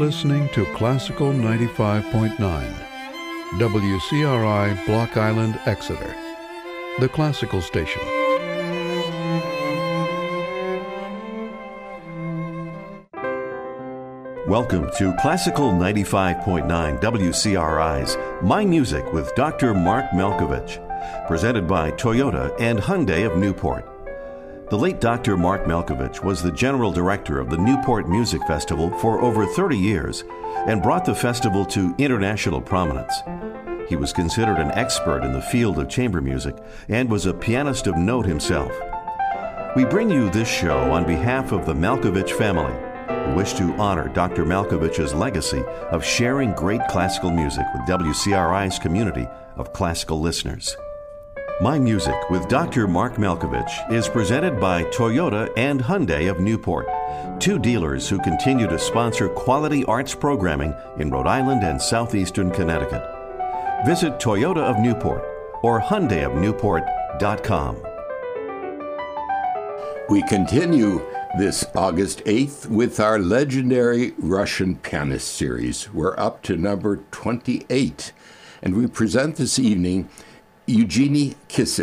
listening to Classical 95.9, WCRI Block Island, Exeter, the classical station. Welcome to Classical 95.9 WCRI's My Music with Dr. Mark Malkovich, presented by Toyota and Hyundai of Newport. The late Dr. Mark Malkovich was the general director of the Newport Music Festival for over 30 years and brought the festival to international prominence. He was considered an expert in the field of chamber music and was a pianist of note himself. We bring you this show on behalf of the Malkovich family, who wish to honor Dr. Malkovich's legacy of sharing great classical music with WCRI's community of classical listeners. My Music with Dr. Mark Malkovich is presented by Toyota and Hyundai of Newport, two dealers who continue to sponsor quality arts programming in Rhode Island and southeastern Connecticut. Visit Toyota of Newport or HyundaiofNewport.com. We continue this August 8th with our legendary Russian pianist series. We're up to number 28, and we present this evening Evgeny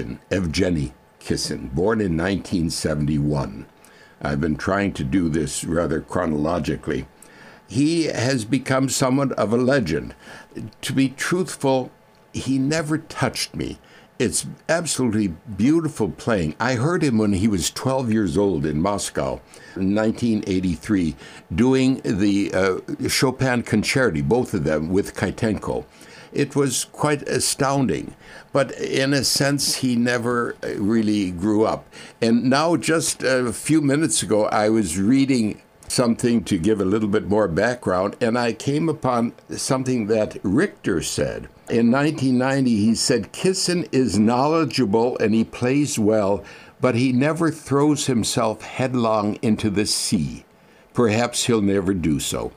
Kissin, born in 1971. I've been trying to do this rather chronologically. He has become somewhat of a legend. To be truthful, he never touched me. It's absolutely beautiful playing. I heard him when he was 12 years old in Moscow in 1983, doing the Chopin Concerti, both of them, with Khytenko. It was quite astounding, but in a sense, he never really grew up. And now, just a few minutes ago, I was reading something to give a little bit more background, and I came upon something that Richter said. In 1990, he said, Kissin is knowledgeable and he plays well, but he never throws himself headlong into the sea. Perhaps he'll never do so.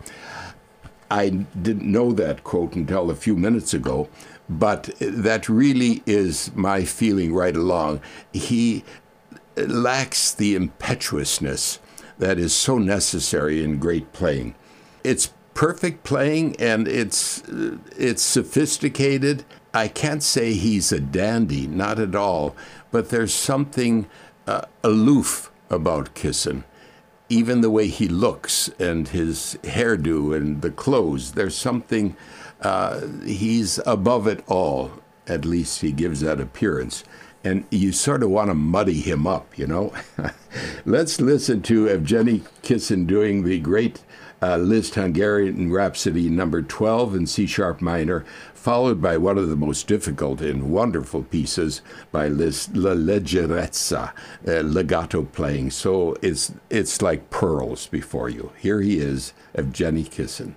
I didn't know that quote until a few minutes ago, but that really is my feeling right along. He lacks the impetuousness that is so necessary in great playing. It's perfect playing, and it's sophisticated. I can't say he's a dandy, not at all, but there's something aloof about Kissin. Even the way he looks and his hairdo and the clothes, there's something, he's above it all. At least he gives that appearance. And you sort of want to muddy him up, you know. Let's listen to Evgeny Kissin doing the great Liszt Hungarian Rhapsody number 12 in C-sharp minor, followed by one of the most difficult and wonderful pieces by Liszt, La Leggerezza, legato playing. So it's like pearls before you. Here he is, Evgeny Kissin.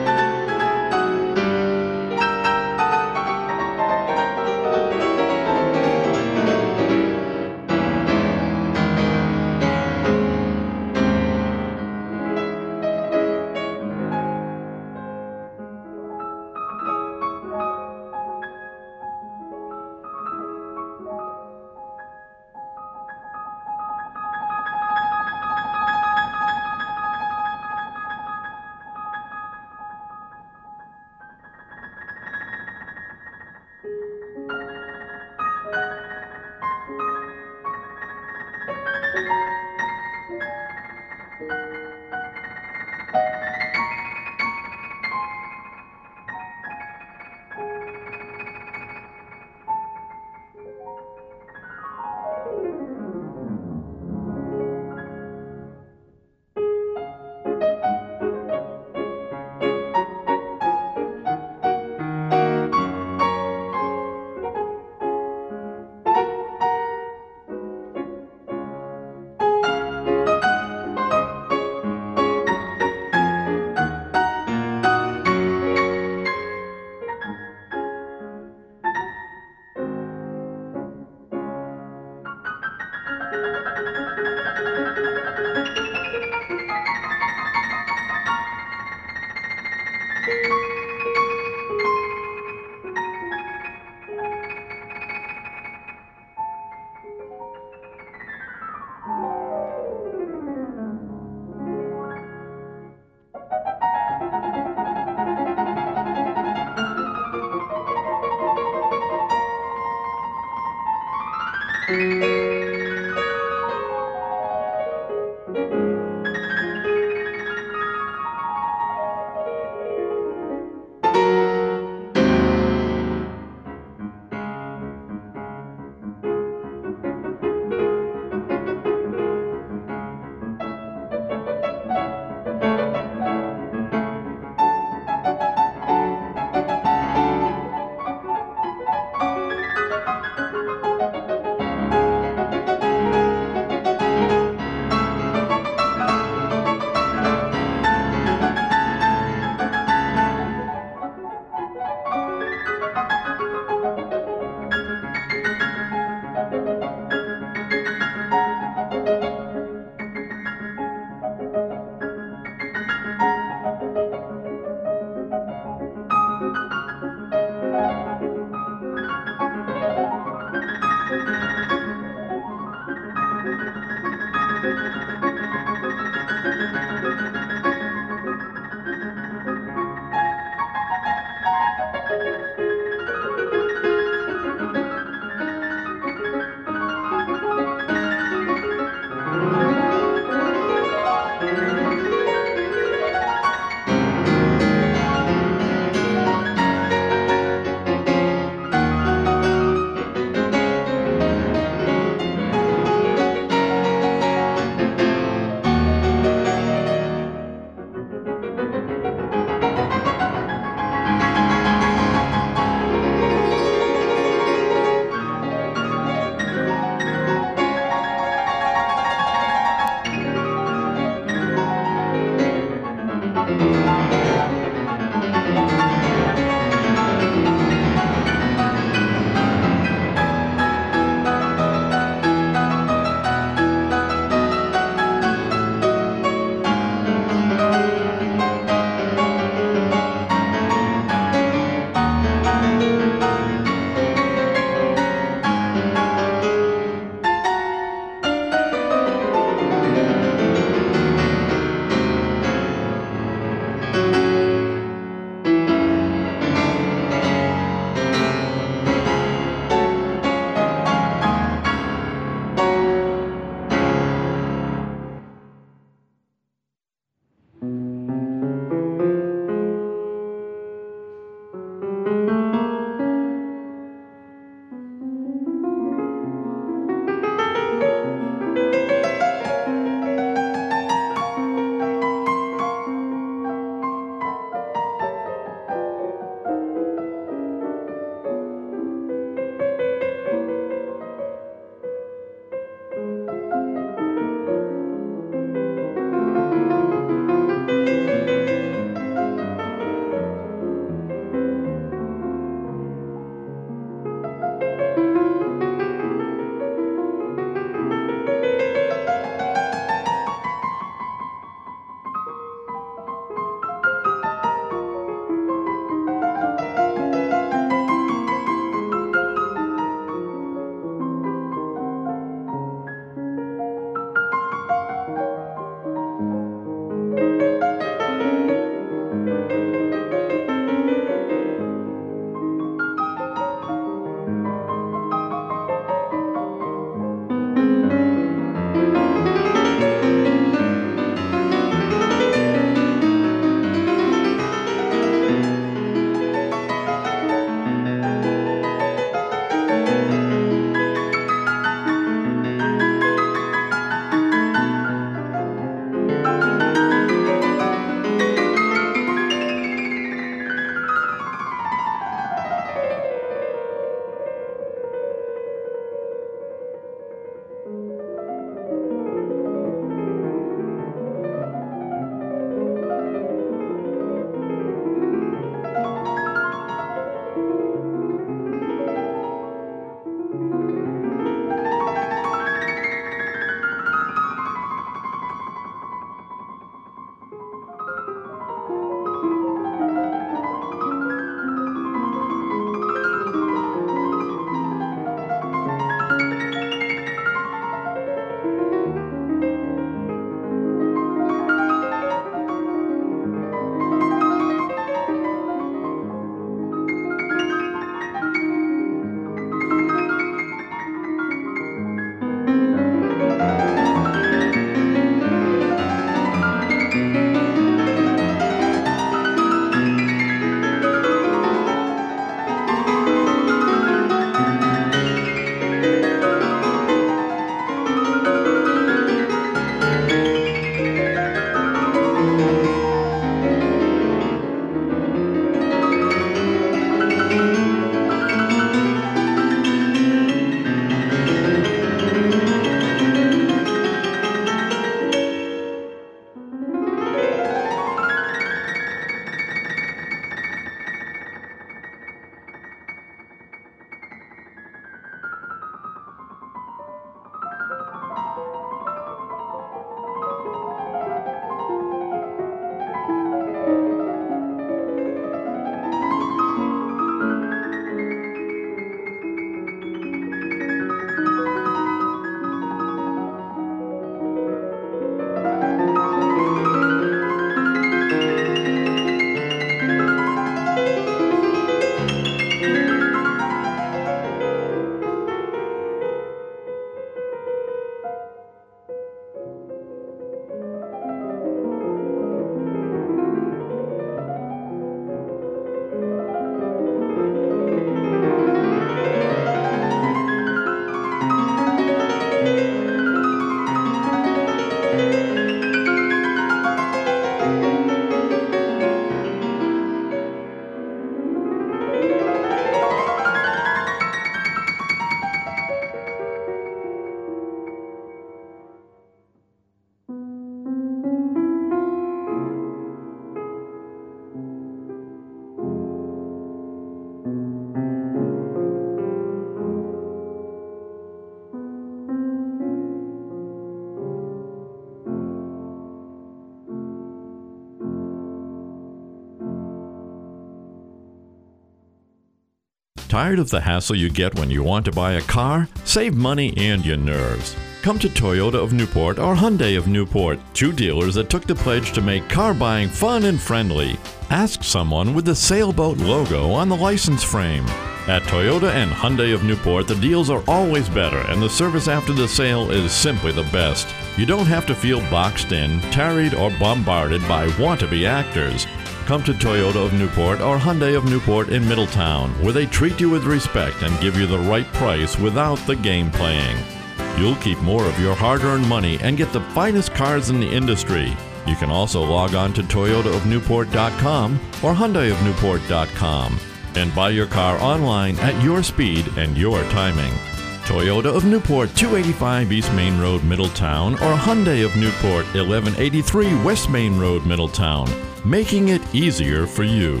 Tired of the hassle you get when you want to buy a car? Save money and your nerves. Come to Toyota of Newport or Hyundai of Newport, two dealers that took the pledge to make car buying fun and friendly. Ask someone with the sailboat logo on the license frame. At Toyota and Hyundai of Newport, the deals are always better and the service after the sale is simply the best. You don't have to feel boxed in, tarried, or bombarded by want-to-be actors. Come to Toyota of Newport or Hyundai of Newport in Middletown, where they treat you with respect and give you the right price without the game playing. You'll keep more of your hard-earned money and get the finest cars in the industry. You can also log on to toyotaofnewport.com or hyundaiofnewport.com and buy your car online at your speed and your timing. Toyota of Newport, 285 East Main Road, Middletown, or Hyundai of Newport, 1183 West Main Road, Middletown, making it easier for you.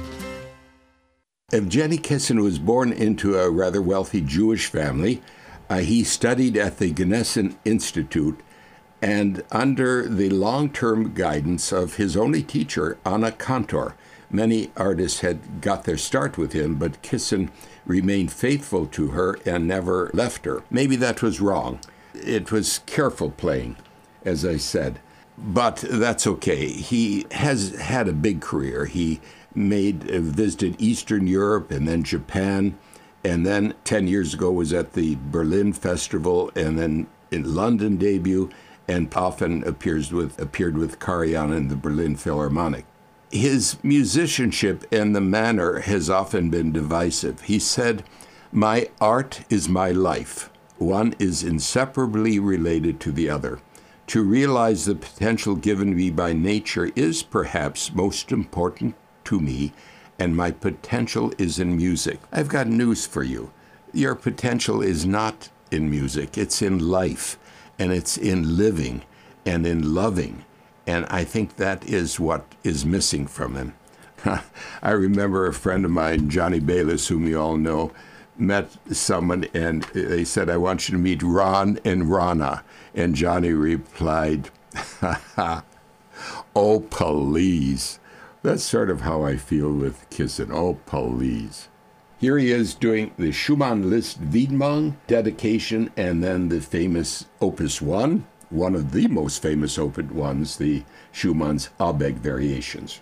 Evgeny Kissin was born into a rather wealthy Jewish family. He studied at the Gnesen Institute, and under the long-term guidance of his only teacher, Anna Kantor. Many artists had got their start with him, but Kissin remained faithful to her and never left her. Maybe that was wrong. It was careful playing, as I said. But that's okay. He has had a big career. He visited Eastern Europe and then Japan, and then 10 years ago was at the Berlin Festival, and then in London debut, and often appeared with Karajan in the Berlin Philharmonic. His musicianship and the manner has often been divisive. He said, "My art is my life. One is inseparably related to the other. To realize the potential given me by nature is perhaps most important to me, and my potential is in music." I've got news for you. Your potential is not in music. It's in life, and it's in living and in loving. And I think that is what is missing from him. I remember a friend of mine, Johnny Bayless, whom you all know, met someone and they said, "I want you to meet Ron and Rana." And Johnny replied, "Oh, please." That's sort of how I feel with Kissin. Oh, please. Here he is doing the Schumann Liszt Widmung dedication, and then the famous Opus 1, one of the most famous Opus 1s, the Schumann's Abegg Variations.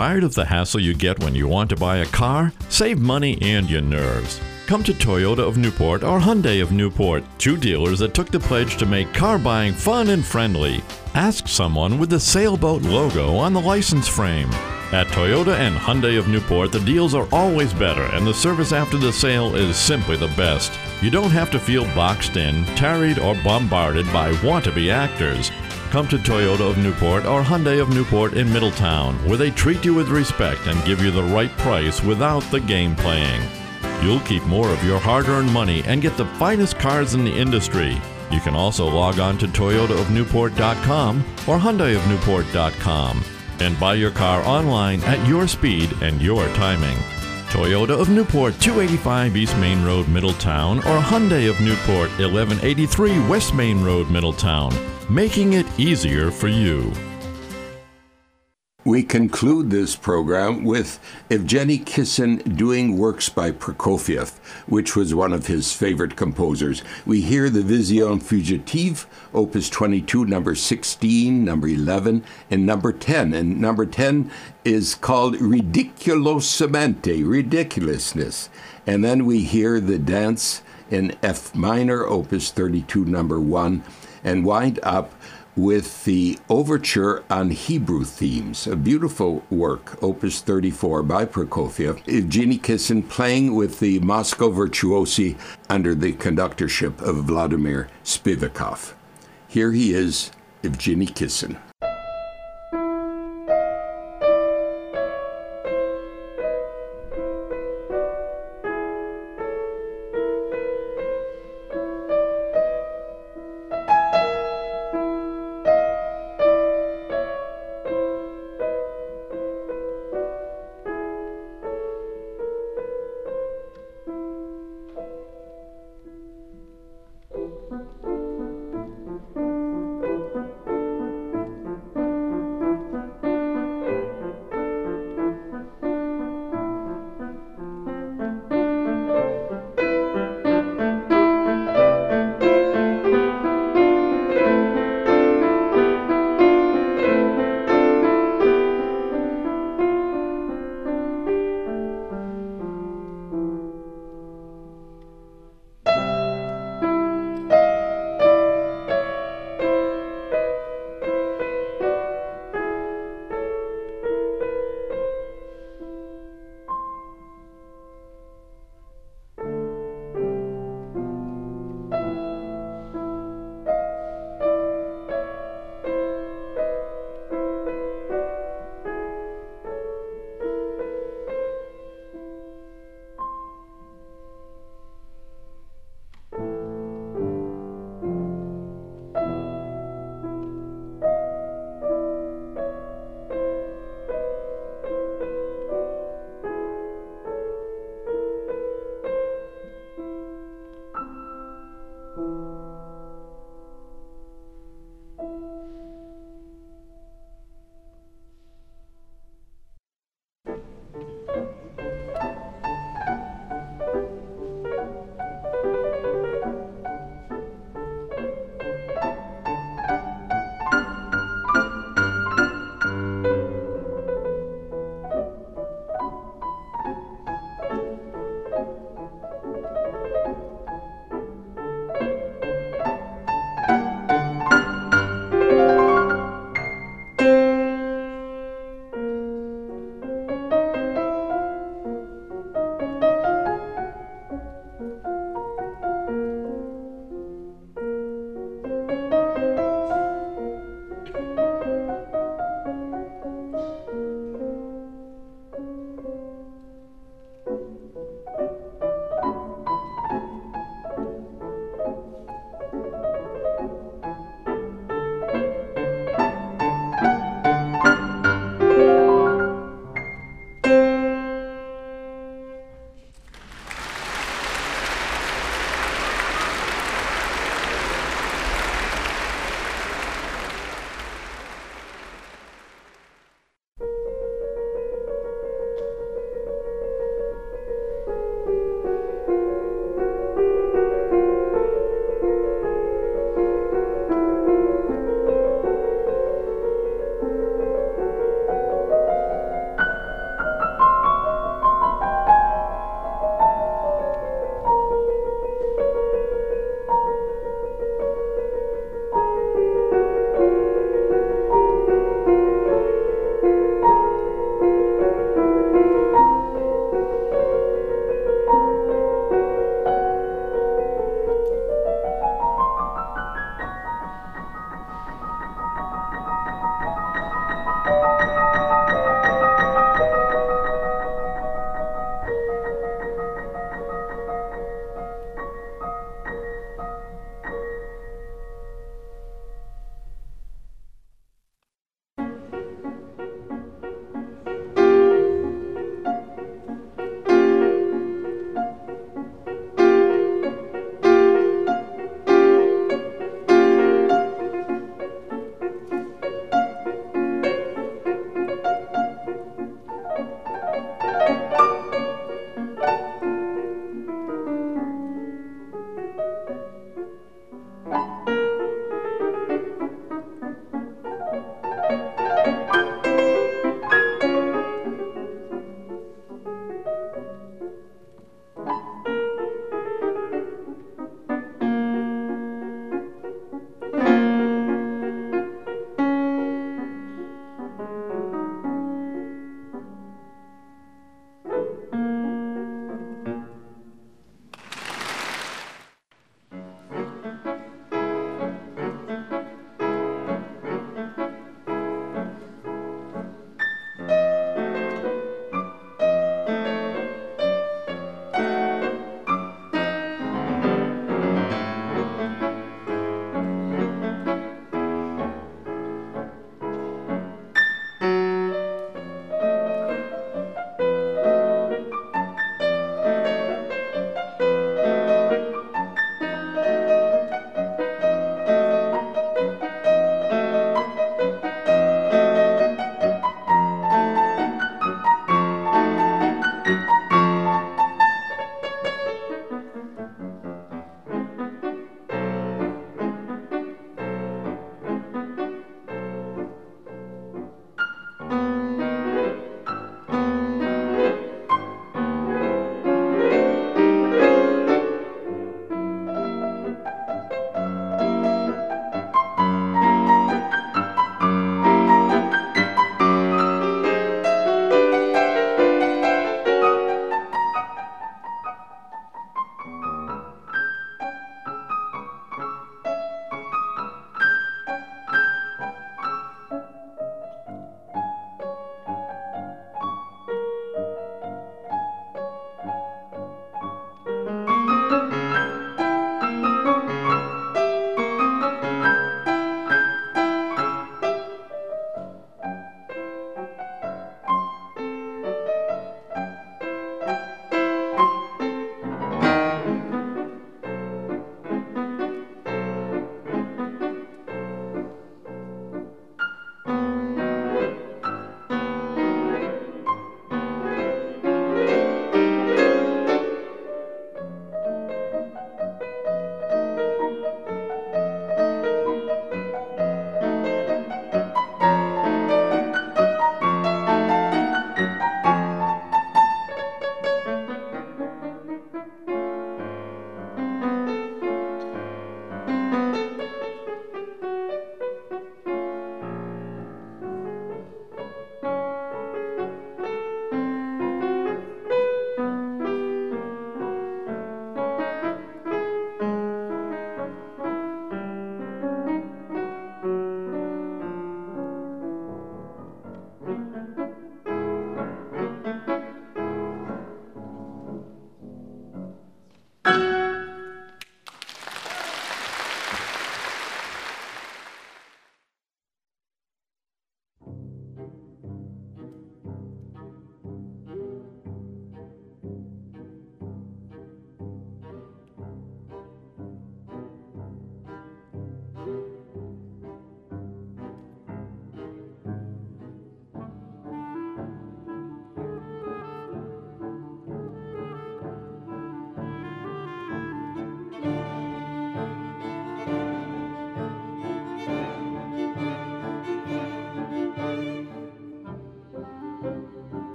Tired of the hassle you get when you want to buy a car? Save money and your nerves. Come to Toyota of Newport or Hyundai of Newport, two dealers that took the pledge to make car buying fun and friendly. Ask someone with the sailboat logo on the license frame. At Toyota and Hyundai of Newport, the deals are always better and the service after the sale is simply the best. You don't have to feel boxed in, tarried, or bombarded by want-to-be actors. Come to Toyota of Newport or Hyundai of Newport in Middletown, where they treat you with respect and give you the right price without the game playing. You'll keep more of your hard-earned money and get the finest cars in the industry. You can also log on to toyotaofnewport.com or hyundaiofnewport.com and buy your car online at your speed and your timing. Toyota of Newport, 285 East Main Road, Middletown, or Hyundai of Newport, 1183 West Main Road, Middletown, making it easier for you. We conclude this program with Evgeny Kissin doing works by Prokofiev, which was one of his favorite composers. We hear the Vision Fugitive, Opus 22, number 16, number 11, and number 10. And number 10 is called Ridiculosamente, ridiculousness. And then we hear the dance in F minor, Opus 32, number 1, and wind up with the overture on Hebrew themes, a beautiful work, Opus 34 by Prokofiev. Evgeny Kissin playing with the Moscow Virtuosi under the conductorship of Vladimir Spivakov. Here he is, Evgeny Kissin.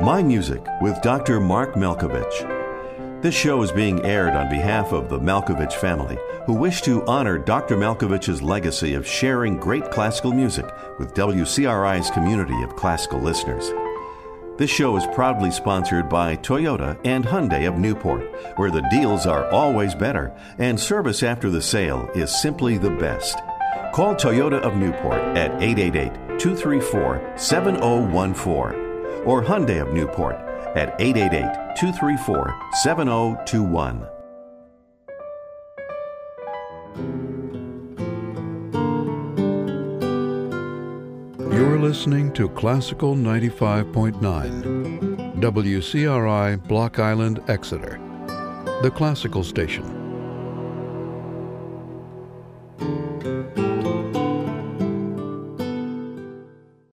My Music with Dr. Mark Malkovich. This show is being aired on behalf of the Malkovich family, who wish to honor Dr. Malkovich's legacy of sharing great classical music with WCRI's community of classical listeners. This show is proudly sponsored by Toyota and Hyundai of Newport, where the deals are always better and service after the sale is simply the best. Call Toyota of Newport at 888-234-7014 or Hyundai of Newport at 888-234-7021. You're listening to Classical 95.9, WCRI Block Island, Exeter, the classical station.